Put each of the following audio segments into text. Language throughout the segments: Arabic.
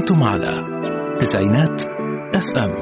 أنتم على تسعينات اف ام.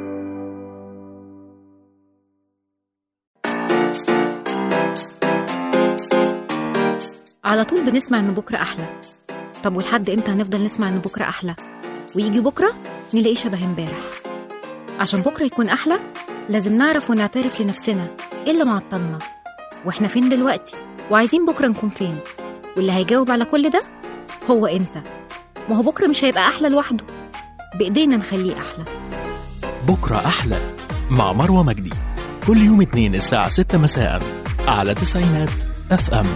على طول بنسمع إن بكرة أحلى. طب ولحد إمتى هنفضل نسمع إن بكرة أحلى؟ ويجي بكرة نلاقيه شبه امبارح. عشان بكرة يكون أحلى لازم نعرف ونعترف لنفسنا إيه اللي معطلنا وإحنا فين دلوقتي وعايزين بكرة نكون فين. واللي هيجاوب على كل ده هو أنت. ما هو بكرة مش هيبقى أحلى لوحده، بإيدينا نخليه أحلى. بكرة أحلى مع مروة مجدي، كل يوم اثنين الساعة 6 مساء على تسعينات اف ام.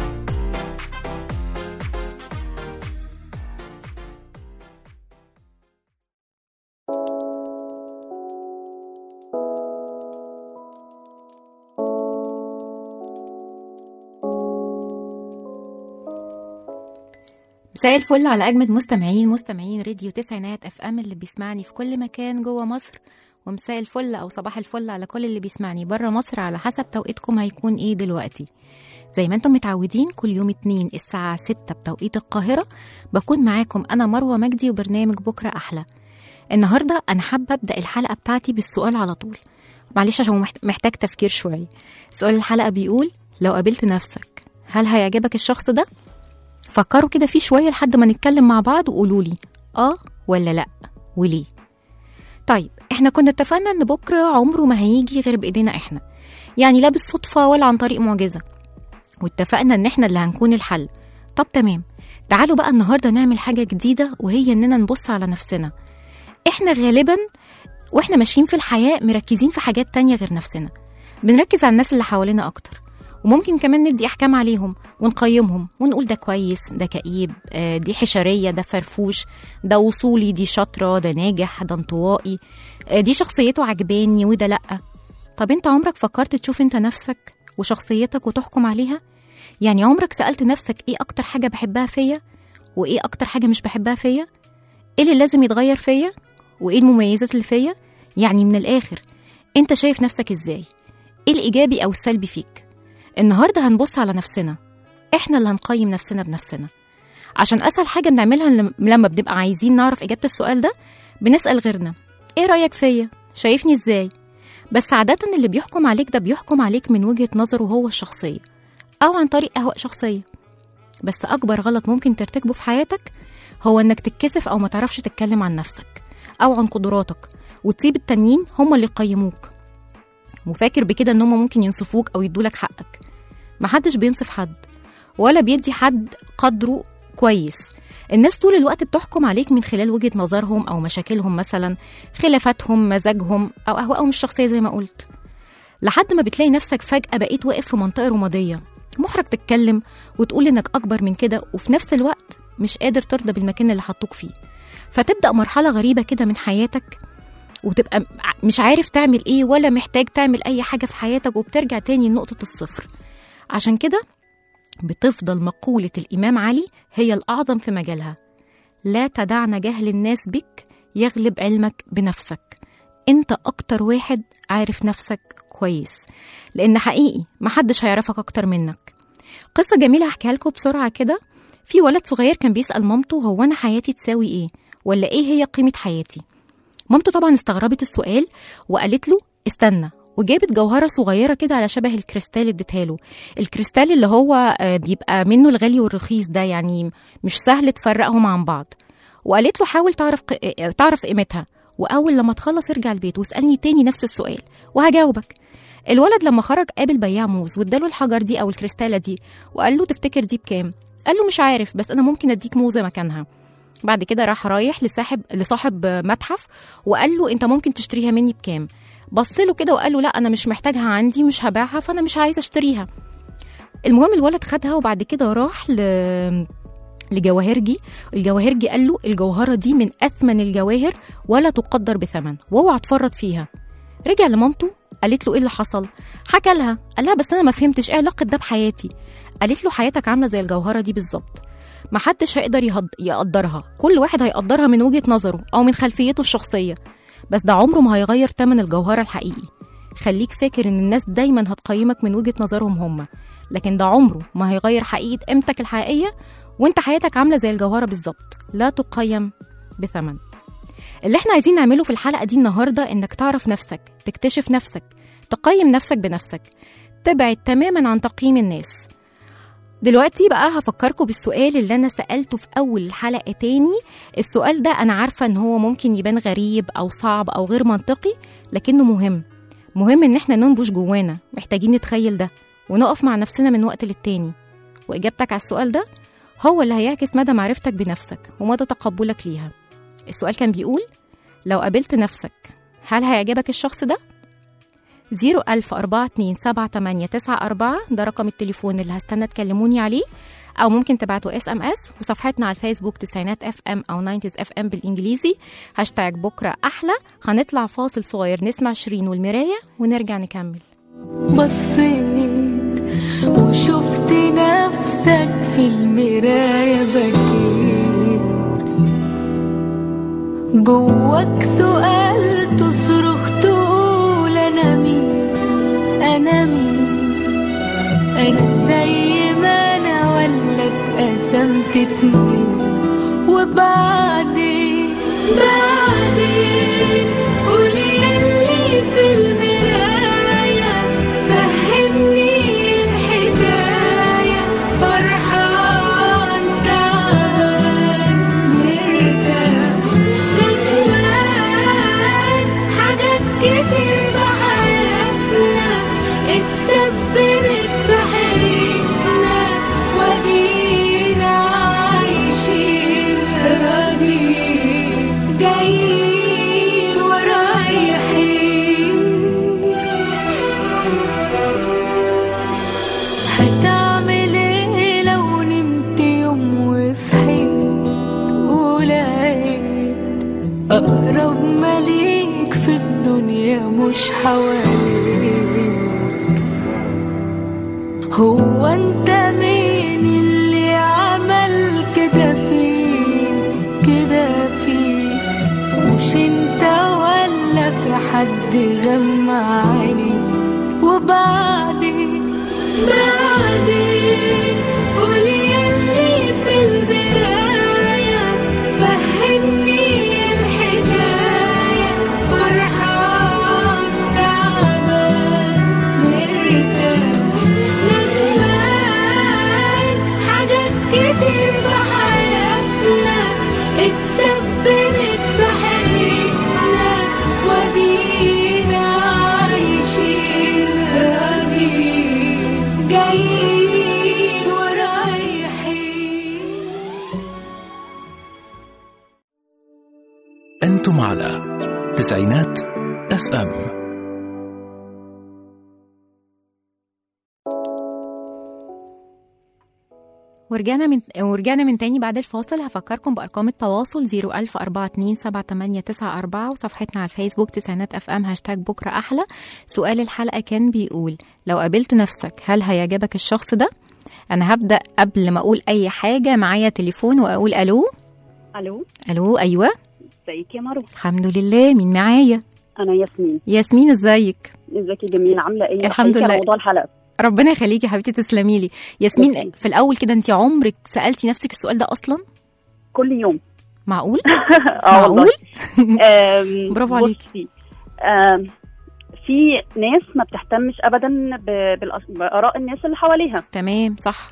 مساء الفل على أجمد مستمعين راديو تسعينات اف ام اللي بيسمعني في كل مكان جوه مصر، ومساء الفل أو صباح الفل على كل اللي بيسمعني برا مصر على حسب توقيتكم هيكون إيه دلوقتي. زي ما انتم متعودين كل يوم اتنين الساعة 6 بتوقيت القاهرة بكون معاكم أنا مروة مجدي وبرنامج بكرة أحلى. النهاردة أنا حابة أبدأ الحلقة بتاعتي بالسؤال على طول، معلش عشان محتاج تفكير شوية. سؤال الحلقة بيقول: لو قابلت نفسك هل هيعجبك الشخص ده؟ فكروا كده فيه شوية لحد ما نتكلم مع بعض وقولوا لي آه ولا لأ وليه. طيب احنا كنا اتفقنا ان بكرة عمره ما هيجي غير بإيدينا احنا، يعني لا بالصدفة ولا عن طريق معجزة، واتفقنا ان احنا اللي هنكون الحل. طب تمام، تعالوا بقى النهاردة نعمل حاجة جديدة، وهي اننا نبص على نفسنا. احنا غالبا واحنا ماشيين في الحياة مركزين في حاجات تانية غير نفسنا، بنركز على الناس اللي حوالينا اكتر، وممكن كمان ندي احكام عليهم ونقيمهم ونقول ده كويس ده كئيب، دي حشرية ده فرفوش، ده وصولي دي شاطرة ده ناجح ده انطوائي، دي شخصيته عجباني وده لأ. طب انت عمرك فكرت تشوف انت نفسك وشخصيتك وتحكم عليها؟ يعني عمرك سألت نفسك ايه اكتر حاجة بحبها فيا وايه اكتر حاجة مش بحبها فيا؟ ايه اللي لازم يتغير فيا وايه المميزات اللي فيا؟ يعني من الاخر انت شايف نفسك ازاي؟ ايه الايجابي او السلبي فيك؟ النهاردة هنبص على نفسنا، احنا اللي هنقيم نفسنا بنفسنا. عشان اسهل حاجة بنعملها لما بنبقى عايزين نعرف اجابة السؤال ده بنسأل غيرنا: ايه رأيك فيا؟ شايفني ازاي؟ بس عادة اللي بيحكم عليك ده بيحكم عليك من وجهة نظره هو الشخصية او عن طريق اهواء شخصية. بس اكبر غلط ممكن ترتكبه في حياتك هو انك تتكسف او ما تعرفش تتكلم عن نفسك او عن قدراتك، وتسيب التانيين هم اللي يقيموك، وفاكر بكده ان هم ممكن ينصفوك او يدولك حقك. محدش بينصف حد ولا بيدي حد قدره كويس. الناس طول الوقت بتحكم عليك من خلال وجهة نظرهم او مشاكلهم، مثلا خلافاتهم، مزاجهم او اهوائهم الشخصية زي ما قلت، لحد ما بتلاقي نفسك فجأة بقيت واقف في منطقة رمادية، محرج تتكلم وتقول انك اكبر من كده، وفي نفس الوقت مش قادر ترضى بالمكان اللي حطوك فيه. فتبدأ مرحلة غريبة كده من حياتك، وتبقى مش عارف تعمل ايه ولا محتاج تعمل اي حاجة في حياتك، وبترجع تاني لنقطة الصفر. عشان كده بتفضل مقولة الإمام علي هي الأعظم في مجالها: لا تدعنا جهل الناس بك يغلب علمك بنفسك. انت اكتر واحد عارف نفسك كويس، لان حقيقي محدش هيعرفك اكتر منك. قصة جميلة هحكيها لكم بسرعة كده. في ولد صغير كان بيسأل مامته: هو انا حياتي تساوي ايه؟ ولا ايه هي قيمة حياتي؟ مامته طبعا استغربت السؤال وقالت له: استنى، وجابت جوهرة صغيرة كده على شبه الكريستال اديتها له. الكريستال اللي هو بيبقى منه الغالي والرخيص ده، يعني مش سهل تفرقهم عن بعض. وقالت له: حاول تعرف قيمتها، واول لما تخلص ارجع البيت واسألني تاني نفس السؤال وهجاوبك. الولد لما خرج قابل بياع موز واداله الحجر دي او الكريستالة دي، وقال له: تفتكر دي بكام؟ قال له: مش عارف، بس انا ممكن اديك موزة مكانها. بعد كده رايح لصاحب متحف وقال له: انت ممكن تشتريها مني بكام؟ بص له كده وقال له: لا انا مش محتاجها عندي، مش هبيعها، فانا مش عايز اشتريها. المهم الولد خدها وبعد كده راح لجواهرجي. الجواهرجي قال له: الجوهرة دي من اثمن الجواهر ولا تقدر بثمن، واوعى تفرط فيها. رجع لمامته قالت له: ايه اللي حصل؟ حكى لها، قال لها: بس انا ما فهمتش ايه علاقة ده بحياتي. قالت له: حياتك عاملة زي الجوهرة دي بالظبط، محدش هيقدر يقدرها، كل واحد هيقدرها من وجهة نظره أو من خلفيته الشخصية، بس ده عمره ما هيغير تمن الجوهرة الحقيقي. خليك فاكر إن الناس دايما هتقيمك من وجهة نظرهم هم، لكن ده عمره ما هيغير حقيقة قيمتك الحقيقية. وانت حياتك عاملة زي الجوهرة بالظبط، لا تقيم بثمن. اللي احنا عايزين نعمله في الحلقة دي النهاردة إنك تعرف نفسك، تكتشف نفسك، تقيم نفسك بنفسك، تبعد تماما عن تقييم الناس. دلوقتي بقى هفكركم بالسؤال اللي أنا سألته في أول الحلقة تاني. السؤال ده أنا عارفة إن هو ممكن يبان غريب أو صعب أو غير منطقي، لكنه مهم إن احنا ننبش جوانا. محتاجين نتخيل ده ونقف مع نفسنا من وقت للتاني. وإجابتك على السؤال ده هو اللي هيعكس مدى معرفتك بنفسك ومدى تقبلك ليها. السؤال كان بيقول: لو قابلت نفسك هل هيعجبك الشخص ده؟ 014278994 ده رقم التليفون اللي هستنى تكلموني عليه، أو ممكن تبعتوا SMS. وصفحتنا على الفيسبوك تسعينات FM أو 90s FM بالإنجليزي، هاشتاج بكرة أحلى. هنطلع فاصل صغير نسمع شيرين والمراية ونرجع نكمل. بصيت وشفت نفسك في المراية، بكيت جواك سؤال تصرخ تقول أنا مين، أنا مين، أنا زي ما أنا ولا اتقسمت اتنين. وبعدين قولي يلي في المراية فهمني الحكاية، فرحان تعبان مرتاح ندمان، حاجات كتير في حياتنا اتسببت في حياتنا، ودينا عايشين راضيين جايين ورايحين. هتعمل ايه لو نمت يوم وصحيت ولقيت أقرب مليك في الدنيا مش حواليك؟ هو انت مين اللي عمل كده فيك، كده فيك؟ مش انت ولا في حد غمى عينيك؟ وبعدين قولي يلي في المراية فهمني الحكاية، فرحان تعبان مرتاح ندمان، حاجات كتير في حياتنا اتسببت في حياتنا، ودينا عايشين راضيين جايين ورايحين. أنتم على تسعينات FM. ورجعنا من تاني بعد الفاصل. هفكركم بأرقام التواصل 014278994 وصفحتنا على الفيسبوك تسعينات FM هاشتاج بكرة أحلى. سؤال الحلقة كان بيقول: لو قابلت نفسك هل هيعجبك الشخص ده؟ أنا هبدأ قبل ما أقول أي حاجة. معايا تليفون وأقول ألو. ألو أيوة، ازيك يا مروه؟ الحمد لله. مين معايا؟ انا ياسمين. ياسمين ازيك؟ ازيك يا جميل، عامله ايه؟ الحمد لله. موضوع الحلقه ربنا يخليكي حبيبتي، تسلمي لي. ياسمين، في الاول كده انت عمرك سالتي نفسك السؤال ده اصلا؟ كل يوم. معقول؟ معقول. برافو عليكي. في ناس ما بتهتمش ابدا باراء الناس اللي حواليها. تمام، صح.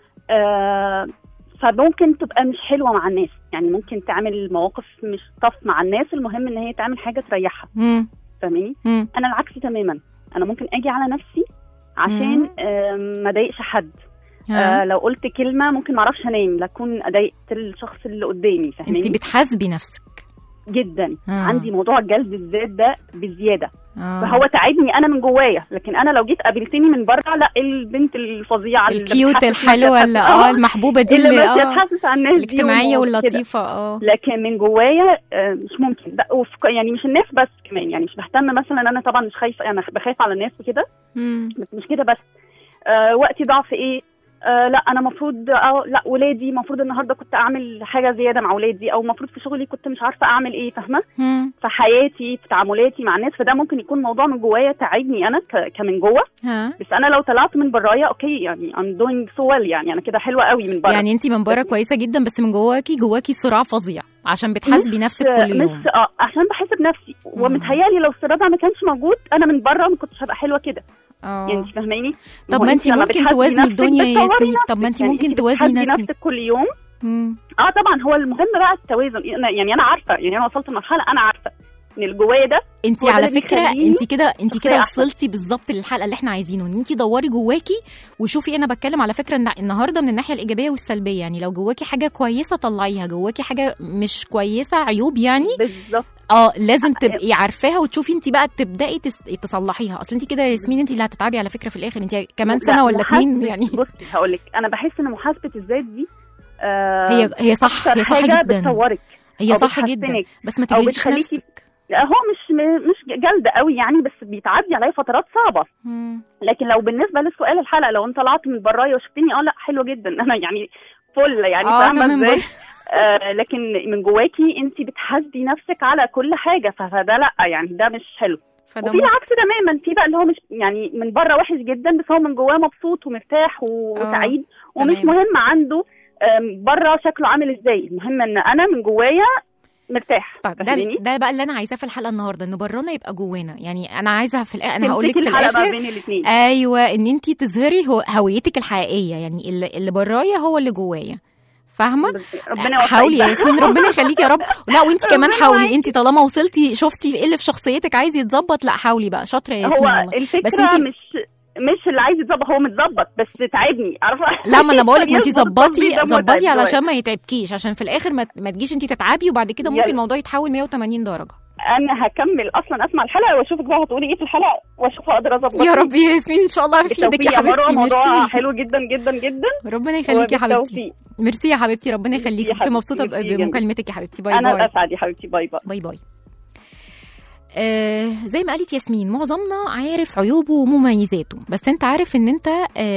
فممكن تبقى مش حلوه مع الناس، يعني ممكن تعمل مواقف مش طف مع الناس، المهم ان هي تعمل حاجه تريحها. فاهماني؟ انا العكس تماما، انا ممكن اجي على نفسي عشان ما اضايقش حد. لو قلت كلمه ممكن ما اعرفش انام لاكون اضايقت الشخص اللي قدامي. فاهماني؟ انت بتحاسبي نفسك جدا. عندي موضوع جلد الذات ده بزياده. فهو تعبني انا من جوايا، لكن انا لو جيت قابلتني من بره، لا، البنت الفظيعه الكيوت الحلوه المحبوبه دي اللي بتحسس على الناس الاجتماعيه واللطيفه. لكن من جوايا مش ممكن. يعني مش الناس بس، كمان يعني مش بهتم مثلا. انا طبعا مش خايفه، انا بخاف على الناس وكده، بس مش كده بس. وقتي ضعف ايه؟ لا انا المفروض لا ولادي المفروض النهارده كنت اعمل حاجه زياده مع ولادي، او المفروض في شغلي كنت مش عارفه اعمل ايه، فاهمه؟ في حياتي في تعاملاتي مع الناس، فده ممكن يكون موضوع من جوايا تعبني انا كمن جوه. بس انا لو طلعت من برايا اوكي يعني I'm doing so well، يعني انا كده حلوه قوي من بره. يعني انت من بره كويسه جدا، بس من جواكي صراع فظيع عشان بتحاسبي نفسك كل يوم. عشان بحاسب نفسي، ومتهيالي لو الصراع ده ما كانش موجود انا من بره ما كنتش هبقى حلوه كده. يعني انت فاهماني؟ طب ما انت ممكن توازني الدنيا يا ياسمين. طب ما انت ممكن توازني نفسك كل يوم. طبعا هو المهم بقى التوازن. يعني انا عارفه، يعني انا وصلت لمرحله انا عارفه ان الجوايا ده. انت على فكره انت كده وصلتي بالظبط للحلقه اللي احنا عايزينه، ان انت دوري جواكي وشوفي. انا بتكلم على فكره النهارده من الناحيه الايجابيه والسلبيه، يعني لو جواكي حاجه كويسه طلعيها، جواكي حاجه مش كويسه عيوب يعني بالظبط لازم تبقي عارفاها وتشوفي انت بقى تبداي تصلحيها. اصل انت كده يا ياسمين انت اللي هتتعبي على فكره في الاخر، انت كمان سنه ولا 2 يعني. بصي هقول لك، انا بحس ان محاسبه الذات دي هي صح جدا، بتصورك هي صح جدا، بس ما تجلديش نفسك. هو مش جلد قوي يعني، بس بيتعدي عليا فترات صعبه. لكن لو بالنسبه لسؤال الحلقه، لو انت طلعت من برايا وشفتني لا حلوه جدا انا يعني فل يعني فاهمه ازاي. لكن من جواكي انت بتحاسبي نفسك على كل حاجه، فده لا يعني ده مش حلو. وفي العكس تماما، في بقى اللي هو مش يعني من بره وحش جدا بس هو من جواه مبسوط ومرتاح وسعيد ومش مهم عنده بره شكله عامل ازاي، المهم ان انا من جوايا مرتاح. طيب ده بقى اللي انا عايزاه في الحلقه النهارده، ان برانا يبقى جوانا. يعني انا عايزه في انا هقول لك في الاخر ايوه ان انت تظهري هويتك الحقيقيه، يعني اللي برايا هو اللي جوايا، فاهمه؟ حاولي يا ياسمين، ربنا يخليكي يا رب. لا وانت كمان حاولي، انت طالما وصلتي شفتي ايه اللي في شخصيتك عايز يتظبط، لا حاولي بقى، شاطره يا ياسمين. هو الفكره بس انت مش اللي عايز يتظبط، هو متظبط بس تعبني، عارفه؟ لا ما انا بقول لك ما انت ظبطي علشان ما يتعبكيش، عشان في الاخر ما تجيش انت تتعبي وبعد كده ممكن الموضوع يتحول 180 درجه. انا هكمل اصلا اسمع الحلقه واشوفك بقى هتقولي ايه في الحلقه واشوف اقدر اظبط. يا رب يا ياسمين ان شاء الله في ايدك يا حبيبتي. موضوع حلو جدا جدا جدا، ربنا يخليكي يا حبيبتي. ميرسي يا حبيبتي، ربنا يخليكي، كنت مبسوطه بمكالمتك يا حبيبتي. باي باي. انا اسعد يا حبيبتي، باي باي باي باي. زي ما قالت ياسمين، معظمنا عارف عيوبه ومميزاته، بس انت عارف ان انت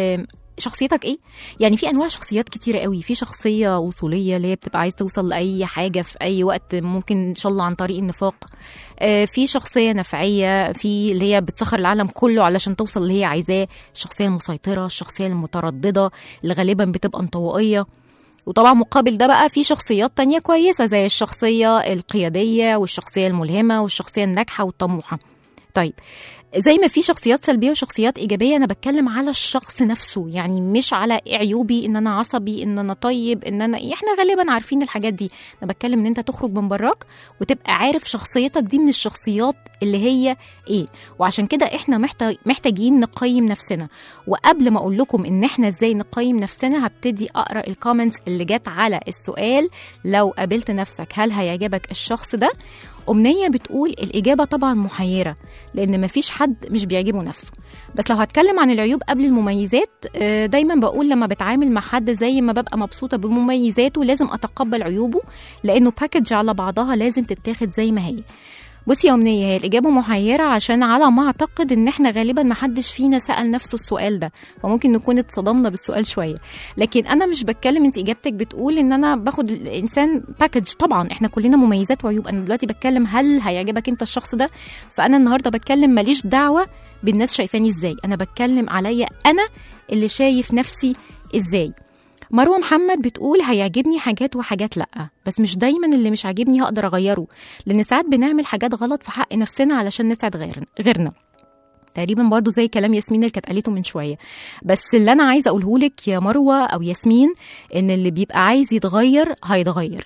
شخصيتك ايه؟ يعني في انواع شخصيات كتيره قوي. في شخصيه وصوليه اللي هي بتبقى عايز توصل لاي حاجه في اي وقت، ممكن ان شاء الله عن طريق النفاق. في شخصيه نفعيه، في اللي هي بتسخر العالم كله علشان توصل اللي هي عايزاه. الشخصيه المسيطره، الشخصيه المتردده اللي غالبا بتبقى انطوائيه. وطبعا مقابل ده بقى في شخصيات تانية كويسة زي الشخصية القيادية والشخصية الملهمة والشخصية الناجحة والطموحة. طيب زي ما في شخصيات سلبية وشخصيات إيجابية، أنا بتكلم على الشخص نفسه، يعني مش على عيوبي إن أنا عصبي، إن أنا طيب، إن أنا إحنا غالبا عارفين الحاجات دي. أنا بتكلم إن أنت تخرج من براك وتبقى عارف شخصيتك دي من الشخصيات اللي هي إيه. وعشان كده إحنا محتاجين نقيم نفسنا. وقبل ما أقول لكم إن إحنا إزاي نقيم نفسنا، هبتدي أقرأ الكومنتس اللي جت على السؤال لو قابلت نفسك هل هيعجبك الشخص ده. أمنية بتقول الإجابة طبعا محيرة، لأن مفيش حد مش بيعجبه نفسه. بس لو هتكلم عن العيوب قبل المميزات، دايما بقول لما بتعامل مع حد زي ما ببقى مبسوطة بمميزاته لازم أتقبل عيوبه، لأنه باكج على بعضها لازم تتاخد زي ما هي. بصي يا أمنية، هي الإجابة محيرة عشان على ما أعتقد إن إحنا غالبا ما حدش فينا سأل نفسه السؤال ده، فممكن نكون اتصدمنا بالسؤال شوية. لكن أنا مش بتكلم، أنت إجابتك بتقول إن أنا باخد الإنسان باكج. طبعا إحنا كلنا مميزات وعيوب. أنا دلوقتي بتكلم هل هيعجبك أنت الشخص ده. فأنا النهاردة بتكلم ماليش دعوة بالناس شايفاني إزاي، أنا بتكلم عليا أنا اللي شايف نفسي إزاي. مروة محمد بتقول هيعجبني حاجات وحاجات لأ، بس مش دايما اللي مش عاجبني هقدر أغيره، لأن ساعات بنعمل حاجات غلط في حق نفسنا علشان نسعد غيرنا. تقريبا برضو زي كلام ياسمين اللي كانت قالته من شوية. بس اللي أنا عايزة أقوله لك يا مروة أو ياسمين، إن اللي بيبقى عايز يتغير هيتغير.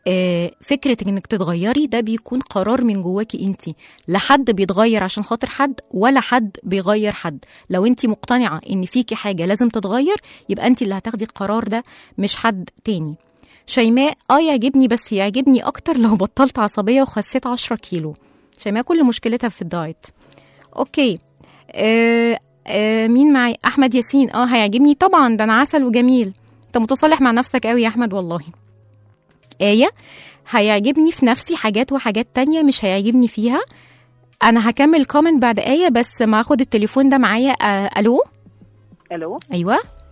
فكرة انك تتغيري ده بيكون قرار من جواكي انتي. لا حد بيتغير عشان خاطر حد، ولا حد بيغير حد. لو انتي مقتنعة ان فيكي حاجة لازم تتغير، يبقى انتي اللي هتاخدي القرار ده مش حد تاني. شيماء يعجبني، بس يعجبني اكتر لو بطلت عصبية وخسيت 10 كيلو. شيماء كل مشكلتها في الدايت. اوكي. مين معي؟ احمد ياسين. هيعجبني طبعا، ده انا عسل وجميل. انت متصالح مع نفسك قوي يا احمد والله. آية، هيعجبني في نفسي حاجات وحاجات تانية مش هيعجبني فيها. أنا هكمل كومنت بعد آية، بس ما أخد التليفون ده معايا. ألو. ألو. أيوة.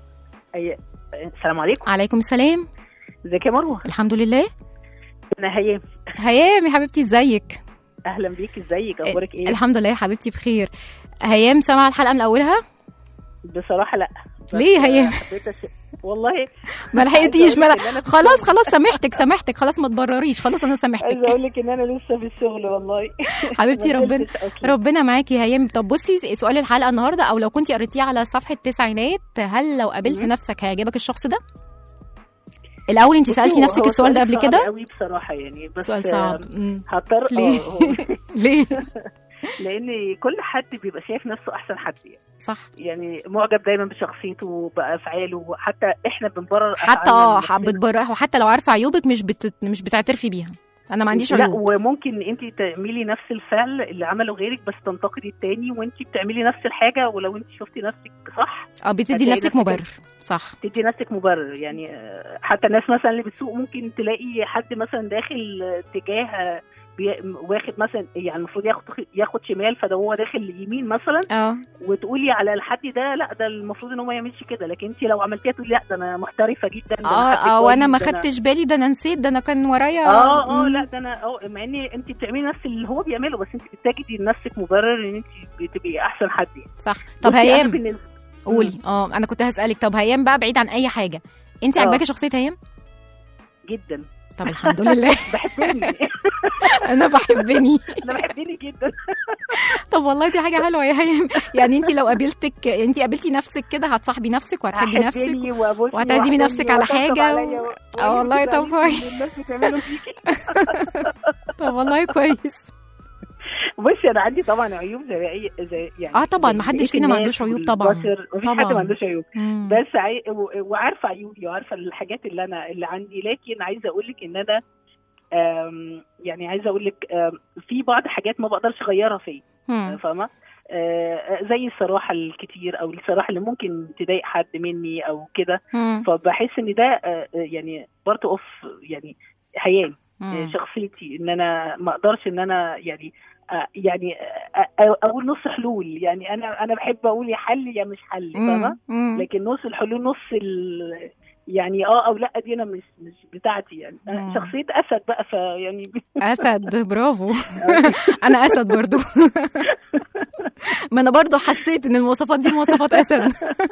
السلام عليكم. عليكم السلام. ازيك يا مروه؟ الحمد لله. انا هيام. هيام يا حبيبتي ازيك؟ اهلا بيك، ازيك؟ اخبارك ايه؟ الحمد لله يا حبيبتي بخير. هيام سامعه الحلقه من اولها؟ بصراحه لا. ليه هيام؟ والله ما لحقتيش. خلاص سامحتك خلاص، ما تبرريش، خلاص انا سامحتك. عايزه اقول لك ان انا لسه في الشغل والله. حبيبتي ربنا معاكي يا هيام. طب بصي، سؤال الحلقه النهارده او لو كنتي قريتيه على صفحه التسعينات، هل لو قابلت نفسك هيعجبك الشخص ده؟ الاول انت سالتي نفسك السؤال ده قبل كده؟ قوي بصراحه يعني، بس سؤال صعب. هضطر. ليه؟ لان كل حد بيبقى شايف نفسه احسن حد يعني. صح. يعني معجب دايما بشخصيته بافعاله، حتى احنا بنبرر حتى بتبرر، وحتى لو عارفه عيوبك مش بتعترفي بيها. انا ما عنديش عيوب. لا، وممكن انت تعملي نفس الفعل اللي عمله غيرك بس تنتقدي التاني، وانت بتعملي نفس الحاجه، ولو انت شفتي نفسك صح بتدي لنفسك مبرر. صح، تدي نفسك مبرر. يعني حتى الناس مثلا اللي بتسوق ممكن تلاقي حد مثلا داخل اتجاه واخد مثلا، يعني المفروض ياخد شمال، فده هو داخل يمين مثلا. وتقولي على الحد ده لا، ده المفروض ان هو ما يعملش كده، لكن انت لو عملتيها تقولي لا، ده انا محترفه جدا. وانا ما خدتش بالي، ده انا نسيت، ده انا كان ورايا. لا، ده انا مع ان انت بتعملي نفس اللي هو بيعمله، بس انت بتجدي لنفسك مبرر ان انت بتبقي احسن حد يعني. صح. طب هيام قولي. انا كنت هسالك، طب هيام بقى بعيد عن اي حاجه، انت عجباكي شخصيه هيام؟ جدا. طب الحمد لله. بحبني. انا بحبني جدا. طب والله دي حاجه حلوه يا هيام. يعني انت لو قابلتي نفسك كده هتصاحبي نفسك وهتحبي نفسك وهتعزمي نفسك على حاجه والله. طب كويس. طب والله كويس. بصي انا عندي طبعا عيوب زي يعني طبعا ما حدش فينا ما عندوش عيوب طبعا. مفيش حد ما عندوش عيوب. بس وعارفه عيوبي وعارفه الحاجات اللي عندي، لكن عايزه اقول لك ان انا يعني عايزه اقول لك في بعض حاجات ما بقدرش اغيرها فيا، فاهمه؟ زي الصراحه الكتير، او الصراحه اللي ممكن تضايق حد مني او كده. فبحس ان ده يعني بارت اوف يعني حياتي، شخصيتي، ان انا ما اقدرش ان انا يعني اقول نص حلول. يعني انا بحب اقول يا حل يا مش حل، فاهمه؟ لكن نص الحلول، نص يعني او لا، دي انا مش بتاعتي يعني. شخصيه اسد بقى، فيعني اسد. برافو. انا اسد برضو. ما انا برضو حسيت ان المواصفات دي مواصفات اسد.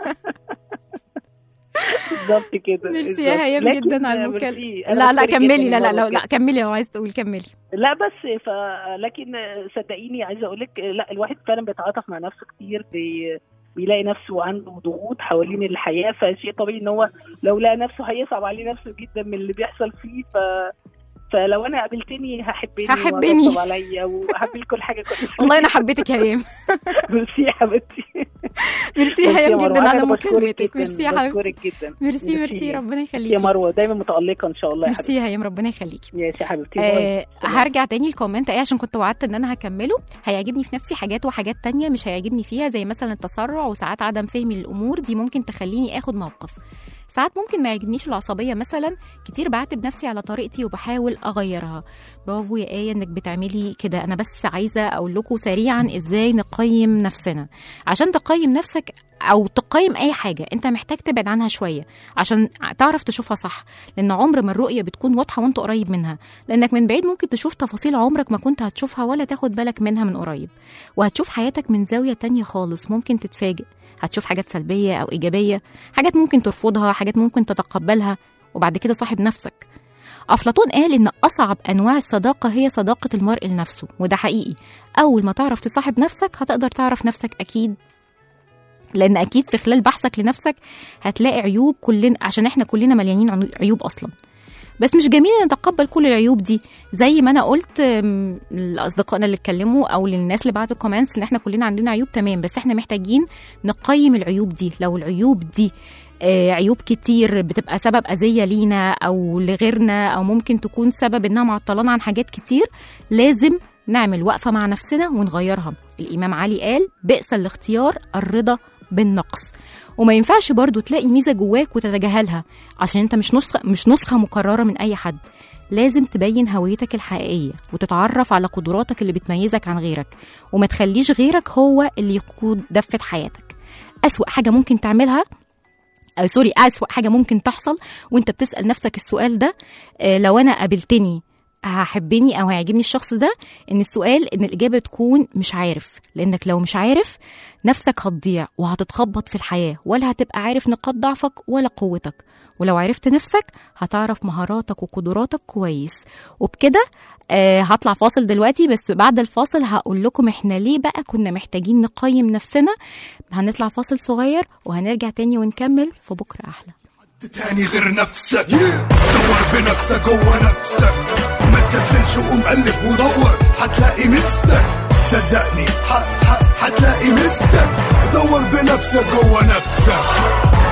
بالظبط كده. ميرسي يا هيام جدا على المكالمه. لا كملي. لا كملي لو عايز تقول كملي. لا بس لكن صدقيني عايزه اقول لك، لا الواحد فعلا بيتعاطف مع نفسه كتير، بيلاقي نفسه عنده ضغوط حوالين الحياه، فشيء طبيعي ان هو لو لقى نفسه هيصعب عليه نفسه جدا من اللي بيحصل فيه. فلو انا قابلتني هحبني وهطب عليا وهعمل كل حاجه كويسه. والله انا حبيتك يا هيام. ميرسي يا حبيبتي. ميرسي يا هيام جدا على مكالمتك. ميرسي يا حبيبتي جدا. ميرسي ربنا يخليكي يا مروه، دايما متالقه ان شاء الله يا حبيبتي. ميرسي يا هيام ربنا يخليكي. يا حبيبتي. هرجع تاني الكومنت عشان كنت وعدت ان انا هكمله. هيعجبني في نفسي حاجات وحاجات تانية مش هيعجبني فيها، زي مثلا التسرع وساعات عدم فهمي للامور، دي ممكن تخليني اخد موقف. ساعات ممكن ما يعجبنيش العصبيه مثلا، كتير بعاتب نفسي على طريقتي وبحاول اغيرها. برافو يا ايه انك بتعملي كده. انا بس عايزه اقول لكم سريعا ازاي نقيم نفسنا. عشان تقيم نفسك او تقيم اي حاجه انت محتاج تبعد عنها شويه عشان تعرف تشوفها صح، لان عمر ما الرؤيه بتكون واضحه وانت قريب منها، لانك من بعيد ممكن تشوف تفاصيل عمرك ما كنت هتشوفها ولا تاخد بالك منها من قريب، وهتشوف حياتك من زاويه تانية خالص. ممكن تتفاجئ، هتشوف حاجات سلبيه او ايجابيه، حاجات ممكن ترفضها، حاجات ممكن تتقبلها، وبعد كده صاحب نفسك. أفلاطون قال إن أصعب أنواع الصداقة هي صداقة المرء لنفسه، وده حقيقي. أول ما تعرف تصاحب نفسك هتقدر تعرف نفسك أكيد، لأن أكيد في خلال بحثك لنفسك هتلاقي عيوب، كلنا عشان إحنا كلنا مليانين عيوب أصلا. بس مش جميل نتقبل كل العيوب دي، زي ما أنا قلت لأصدقائنا اللي اتكلموا أو للناس اللي بعتوا كومنتس إن إحنا كلنا عندنا عيوب، تمام، بس إحنا محتاجين نقيم العيوب دي. لو العيوب دي عيوب كتير بتبقى سبب أذية لينا أو لغيرنا، أو ممكن تكون سبب إنها معطلانا عن حاجات كتير، لازم نعمل وقفة مع نفسنا ونغيرها. الإمام علي قال بئس الاختيار الرضا بالنقص. وما ينفعش برضو تلاقي ميزة جواك وتتجاهلها عشان انت مش نسخة مكررة من أي حد. لازم تبين هويتك الحقيقية وتتعرف على قدراتك اللي بتميزك عن غيرك، وما تخليش غيرك هو اللي يقود دفة حياتك. أسوأ حاجة ممكن تعملها سوري أسوأ حاجة ممكن تحصل وانت بتسأل نفسك السؤال ده، لو انا قابلتني هحبني او هيعجبني الشخص ده، ان السؤال ان الاجابه تكون مش عارف، لانك لو مش عارف نفسك هتضيع وهتتخبط في الحياه، ولا هتبقى عارف نقاط ضعفك ولا قوتك. ولو عرفت نفسك هتعرف مهاراتك وقدراتك كويس. وبكده هطلع فاصل دلوقتي، بس بعد الفاصل هقول لكم احنا ليه بقى كنا محتاجين نقيم نفسنا. هنطلع فاصل صغير وهنرجع تاني ونكمل في بكرة أحلى. تاني غير نفسك دور بنفسك جوه نفسك، ما تكسلش وقوم قلب ودور هتلاقي مستك، صدقني هتلاقي مستك، دور بنفسك جوه نفسك.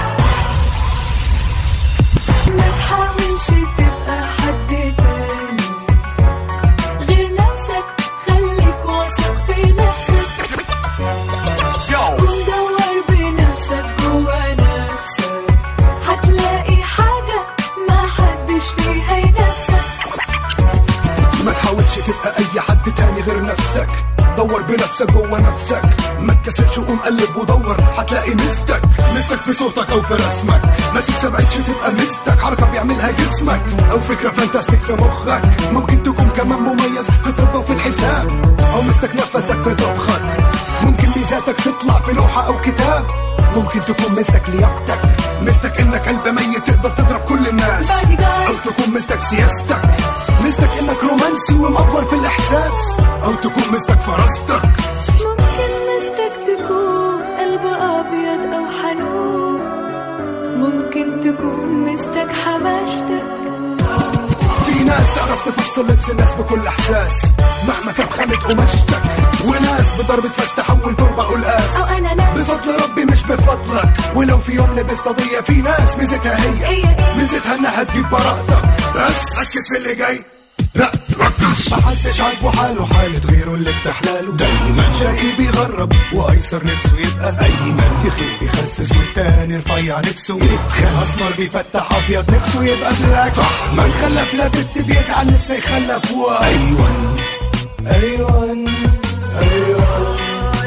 ما تحاولش تبقى حد تاني غير نفسك، خليك واثق في نفسك، كن دور بنفسك جوه نفسك، هتلاقي حاجة ما حدش فيها ينافسك. ما تحاولش تبقى اي حد تاني غير نفسك، دور بنفسك جوه نفسك، ما تكسلش وقوم قلب ودور هتلاقي مستك في صوتك او في رسمك، ما تستبعدش تبقى مستك حركة بيعملها جسمك او فكرة فانتاستيك في مخك، ممكن تكون كمان مميز في الطب وفي الحساب، او مستك نفسك في طبخك، ممكن ميزاتك تطلع في لوحة او كتاب، ممكن تكون مستك لياقتك، مستك انك قلب ميت تقدر تضرب كل الناس، او تكون مستك سياستك، مستك انك رومانسي ومأفور في الاحساس، او تكون مستك فراستك. ممكن مستك تكون قلب ابيض او حنون، ممكن تكون مستك حماشتك. في ناس تعرف تفصل لبس الناس بكل احساس مهما كانت خانت قماشتك، وناس بضربة فاس تحول تربة قلقاس، او انا ناس بفضل ربي مش بفضلك، ولو في يوم لبست قضية في ناس ميزتها هي ميزتها انها تجيب براءتك، بس ركز في اللي جاي، لا ركز، محدش عاجبه حاله حالة غيره اللي بتحلاله، دايما شقي بيغرب وايسر نفسه يبقى ايمن، تخيل بيخسس والتاني رفيع نفسه يتخن، اسمر بيفتح ابيض نفسه يبقى بلاك، صح ما نخلف لا بنت بيزعل نفسه يخلف ايوان ايوان ايوان.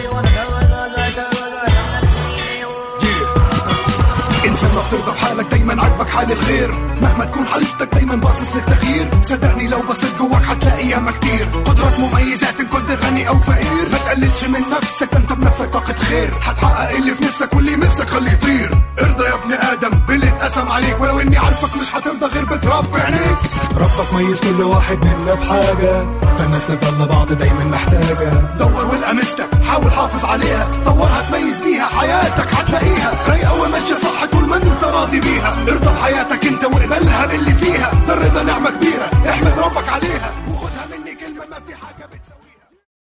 انسان ما بترضى بحالك دايما عاجبك حال الغير، مهما تكون حالتك دايما باصص للتغيير، صدقني لو بصيت جواك هتلاقي ياما كتير قدرات مميزات ان كنت غني او فقير، ما تقللش من نفسك انت بنفسك طاقة خير، هتحقق اللي في نفسك واللي يمسك خليه يطير، ارضى يا ابن ادم باللي اتقسم عليك، ولو اني عارفك مش هترضى غير بتراب في عينيك، ربك ميز كل واحد منا بحاجة، فالناس تفضل بعض دايما محتاجة، دور والقى مستك حاول حافظ عليها، طورها تميز بيها حياتك هتلاقيها رايقة وماشية صح طول ما انت راضي بيها، ارضى بحياتك انت واقبلها باللي فيها، ده الرضا نعمة كبيرة احمد ربك عليها، وخدها مني كلمة ما في حاجة بتسويها.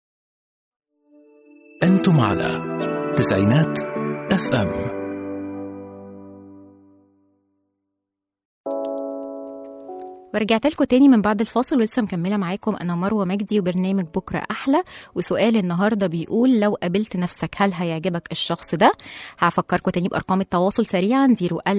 أنتم على تسعينات اف ام. ورجعت لكم تاني من بعد الفاصل، ولسه مكملة معاكم أنا مروة مجدي وبرنامج بكرة أحلى. وسؤال النهاردة بيقول لو قابلت نفسك هل هيعجبك الشخص ده؟ هفكركم تاني بأرقام التواصل سريعا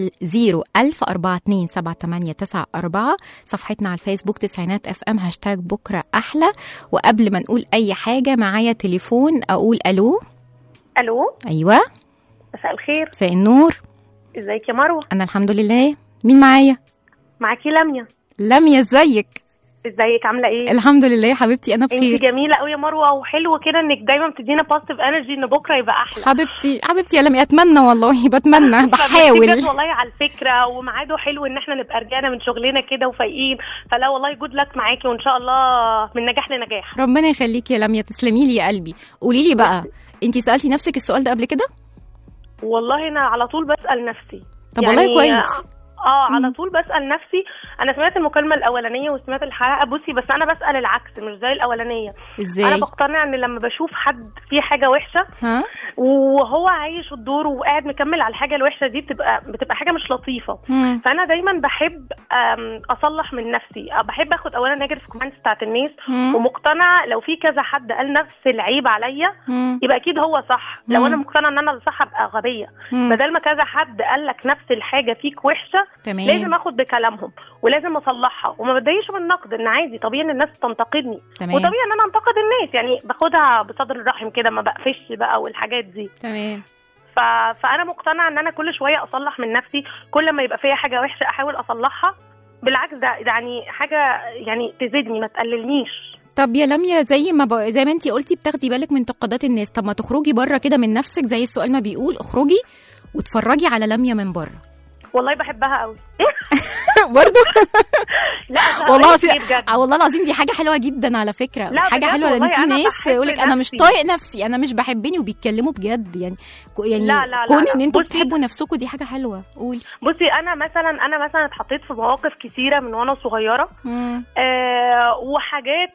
010427894، صفحتنا على الفيسبوك تسعينات اف ام هاشتاج بكرة أحلى. وقبل ما نقول أي حاجة معايا تليفون أقول ألو. ألو. أيوة مساء الخير. مساء النور. ازيك يا مروة؟ أنا الحمد لله. مين معايا؟ معاكي لميا. لميا ازيك؟ ازيك عامله ايه؟ الحمد لله يا حبيبتي انا بخير. انت جميله قوي يا مروه، وحلوه كده انك دايما بتدينا بوزيتيف انرجي ان بكره يبقى احلى. حبيبتي يا لميا، اتمنى والله بتمنى بحاول والله على الفكره، وميعاده حلو ان احنا نبقى رجعنا من شغلنا كده وفايقين، فلا والله جود لك معاكي وان شاء الله من نجاح لنجاح. ربنا يخليكي يا لميا، تسلمي لي يا قلبي. قولي لي بقى، انت سالتي نفسك السؤال ده قبل كده؟ والله انا على طول بسال نفسي. طب يعني والله كويس. على طول بسأل نفسي. أنا سمعت المكالمة الأولانية وسمعت الحلقة، بصي بس أنا بسأل العكس مش زي الأولانية. إزاي؟ أنا بقتنع إن لما بشوف حد فيه حاجة وحشة وهو عايش الدور وقاعد مكمل على الحاجة الوحشة دي بتبقى حاجة مش لطيفة. فأنا دايما بحب أصلح من نفسي، بحب أخد أولا نيجاتيف كومنتس بتاعت الناس، ومقتنع لو في كذا حد قال نفس العيب عليا يبقى أكيد هو صح. لو أنا مقتنع إن أنا اللي صح أبقى غبية. بدل ما كذا حد قال لك نفس الحاجة فيك وحشة، تمام. لازم اخد بكلامهم ولازم اصلحها، وما بتضايقش من النقد، ان عادي طبيعي ان الناس تنتقدني، تمام. وطبيعي ان انا انتقد الناس، يعني باخدها بصدر الرحم كده، ما بقفش بقى والحاجات دي، تمام. فانا مقتنعه ان انا كل شويه اصلح من نفسي، كل ما يبقى فيا حاجه وحشه احاول اصلحها. بالعكس ده يعني حاجه يعني تزيدني ما تقللنيش. طب يا لميا زي ما انتي قلتي بتاخدي بالك من انتقادات الناس، طب ما تخرجي بره كده من نفسك زي السؤال ما بيقول، اخرجي واتفرجي على لميا من بره. والله بحبها قوي. برضه لا والله العظيم دي حاجه حلوه جدا على فكره، حاجه حلوه لان في ناس يقولك انا مش طايق نفسي، انا مش بحبني، وبيتكلموا بجد يعني لا كون ان انتوا بتحبوا نفسكم دي حاجه حلوه. قولي. بصي انا مثلا اتحطيت في مواقف كثيره من وانا صغيره، وحاجات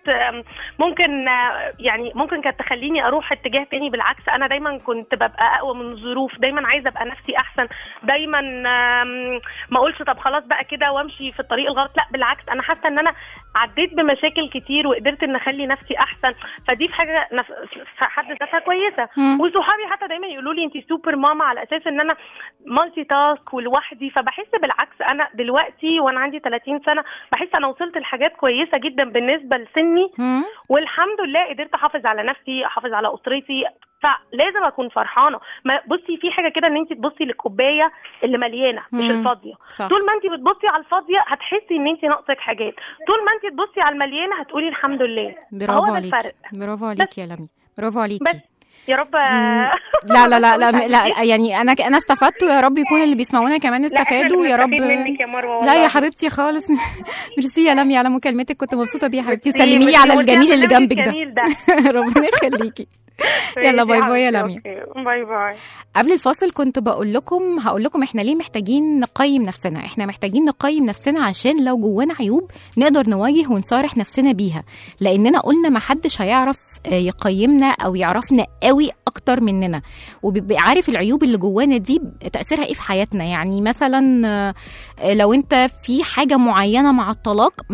ممكن كانت تخليني اروح اتجاه تاني. بالعكس انا دايما كنت ببقى اقوى من الظروف، دايما عايزه ابقى نفسي احسن، دايما ما اقولش طب خلاص بقى كده وامشي في الطريق الغلط. لا بالعكس انا حاسه ان انا عديت بمشاكل كتير وقدرت ان اخلي نفسي احسن، فدي في حاجه في حد ذاتها كويسه. وصحابي حتى دايما يقولوا لي انت سوبر ماما، على اساس ان انا مالتي تاسك ولوحدي. فبحس بالعكس انا دلوقتي وانا عندي 30 سنه بحس انا وصلت لحاجات كويسه جدا بالنسبه لسني، والحمد لله قدرت احافظ على نفسي، احافظ على اسرتي، فلازم اكون فرحانه. بصي في حاجه كده ان انت تبصي للكوبايه اللي مليانه مش الفاضيه. طول ما انت بتبصي على الفاضيه هتحسي ان انت ناقصك حاجات، طول ما انت تبصي على المليانه هتقولي الحمد لله. برافو عليكي، برافو عليكي يا لمي، برافو عليكي. بس يا رب. لا لا لا لا, لا يعني انا استفدت، ويا رب يكون اللي بيسمعونا كمان استفادوا يا رب. لا يا حبيبتي خالص. ميرسي يا لمي على مكالمتك، كنت مبسوطه بيها حبيبتي، وسلمي لي على الجميل اللي جنبك ده. ربنا يخليكي. يلا باي باي يا لميا. باي باي. قبل الفاصل كنت هقول لكم احنا ليه محتاجين نقيم نفسنا. احنا محتاجين نقيم نفسنا عشان لو جوانا عيوب نقدر نواجه ونصارح نفسنا بيها، لاننا قلنا ما حدش هيعرف يقيمنا او يعرفنا قوي اكتر مننا، وبيبقى عارف العيوب اللي جوانا دي تاثيرها ايه في حياتنا. يعني مثلا لو انت في حاجه معينه مع الطلاق ما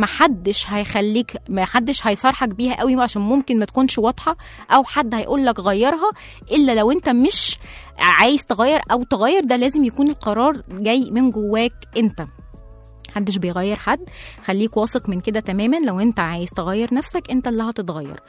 حدش هيصارحك بيها قوي عشان ممكن ما تكونش واضحه، او حد هيقول لك غيرها، الا لو انت مش عايز تغير او تغير. ده لازم يكون القرار جاي من جواك انت، محدش بيغير حد. خليك واثق من كده تماما. لو انت عايز تغير نفسك انت اللي هتتغير.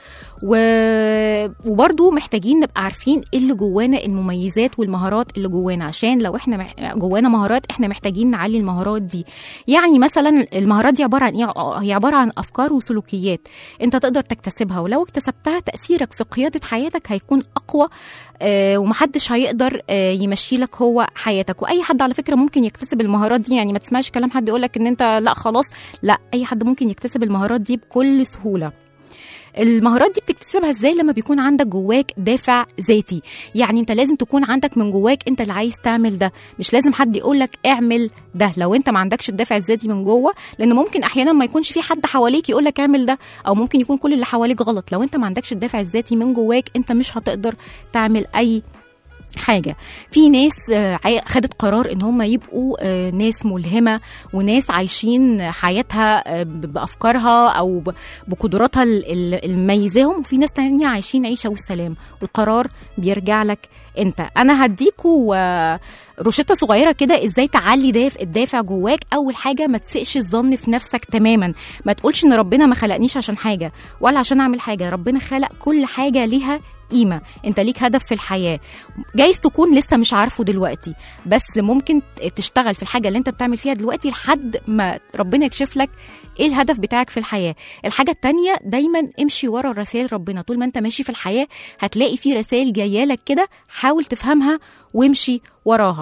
وبرضو محتاجين نبقى عارفين ايه اللي جوانا، المميزات والمهارات اللي جوانا، عشان لو احنا جوانا مهارات احنا محتاجين نعلي المهارات دي. يعني مثلا المهارات دي عبارة عن ايه؟ هي عبارة عن افكار وسلوكيات انت تقدر تكتسبها، ولو اكتسبتها تأثيرك في قيادة حياتك هيكون اقوى، ومحدش هيقدر يمشي لك هو حياتك. واي حد على فكرة ممكن يكتسب المهارات دي، يعني ما تسمعش كلام حد يقولك ان انت لا خلاص، لا، اي حد ممكن يكتسب المهارات دي بكل سهولة. المهارات دي بتكتسبها ازاي؟ لما بيكون عندك جواك دافع ذاتي. يعني انت لازم تكون عندك من جواك انت اللي عايز تعمل ده، مش لازم حد يقولك اعمل ده لو انت ما عندكش الدافع الذاتي من جوه، لان ممكن احيانا ما يكونش في حد حواليك يقولك اعمل ده، او ممكن يكون كل اللي حواليك غلط. لو انت ما عندكش الدافع الذاتي من جواك انت مش هتقدر تعمل اي حاجة. في ناس خدت قرار ان هم يبقوا ناس ملهمة وناس عايشين حياتها بأفكارها او بقدراتها المميزاهم، وفي ناس تانية عايشين عيشة والسلام، والقرار بيرجع لك انت. انا هديكوا روشتة صغيرة كده ازاي تعلي الدافع جواك. اول حاجة ما تسقش الظن في نفسك تماما، ما تقولش ان ربنا ما خلقنيش عشان حاجة ولا عشان اعمل حاجة. ربنا خلق كل حاجة ليها قيمة، انت ليك هدف في الحياة، جايز تكون لسه مش عارفه دلوقتي، بس ممكن تشتغل في الحاجة اللي انت بتعمل فيها دلوقتي لحد ما ربنا يكشف لك ايه الهدف بتاعك في الحياة. الحاجة التانية دايما امشي ورا رسائل ربنا. طول ما انت ماشي في الحياة هتلاقي في رسائل جاية لك كده، حاول تفهمها وامشي وراها.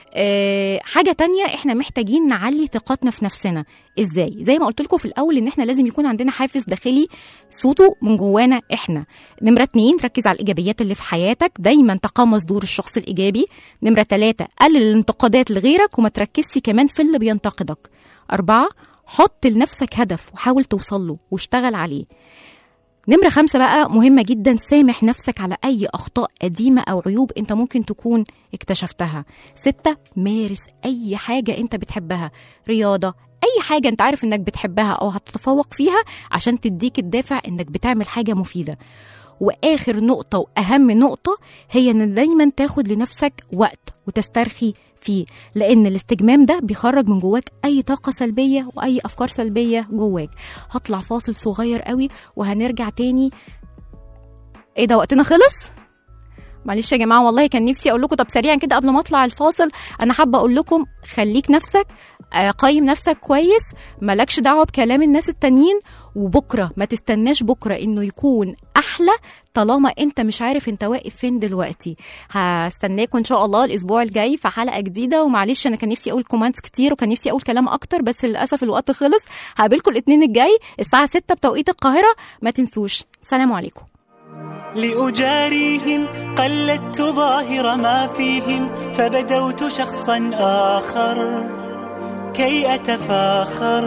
حاجة تانية احنا محتاجين نعلي ثقتنا في نفسنا. ازاي؟ زي ما قلت لكم في الاول ان احنا لازم يكون عندنا حافز داخلي صوته من جوانا احنا. نمرة 2 ركز على الايجابيات اللي في حياتك، دايما تقمص دور الشخص الايجابي. نمرة 3 قلل الانتقادات لغيرك وما تركزش كمان في اللي بينتقدك. 4 حط لنفسك هدف وحاول توصل له واشتغل عليه. نمرة 5 بقى مهمة جدا، سامح نفسك على أي أخطاء قديمة أو عيوب أنت ممكن تكون اكتشفتها. 6 مارس أي حاجة أنت بتحبها، رياضة، أي حاجة أنت عارف أنك بتحبها أو هتتفوق فيها عشان تديك الدافع أنك بتعمل حاجة مفيدة. وآخر نقطة وأهم نقطة هي أن دايما تاخد لنفسك وقت وتسترخي فيه، لأن الاستجمام ده بيخرج من جواك أي طاقة سلبية وأي أفكار سلبية جواك. هطلع فاصل صغير قوي وهنرجع تاني. ايه ده، وقتنا خلص؟ معلش يا جماعه والله كان نفسي اقول لكم. طب سريعا كده قبل ما اطلع الفاصل، انا حابه اقول لكم خليك نفسك، قيم نفسك كويس، مالكش دعوه بكلام الناس التانيين، وبكره ما تستناش بكره انه يكون احلى طالما انت مش عارف انت واقف فين دلوقتي. هستناكم ان شاء الله الاسبوع الجاي في حلقه جديده. ومعلش انا كان نفسي اقول كومنتس كتير وكان نفسي اقول كلام اكتر، بس للاسف الوقت خلص. هقابلكم الاثنين الجاي الساعه 6 بتوقيت القاهره، ما تنسوش. سلام عليكم. لأجاريهم قلدت ظاهر ما فيهم، فبدوت شخصا آخر كي أتفاخر،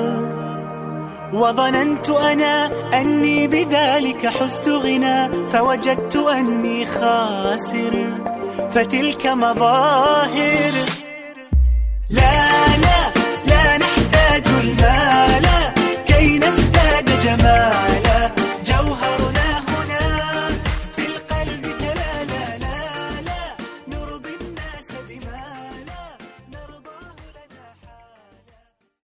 وظننت أنا أني بذلك حزت غنى، فوجدت أني خاسر، فتلك مظاهر لا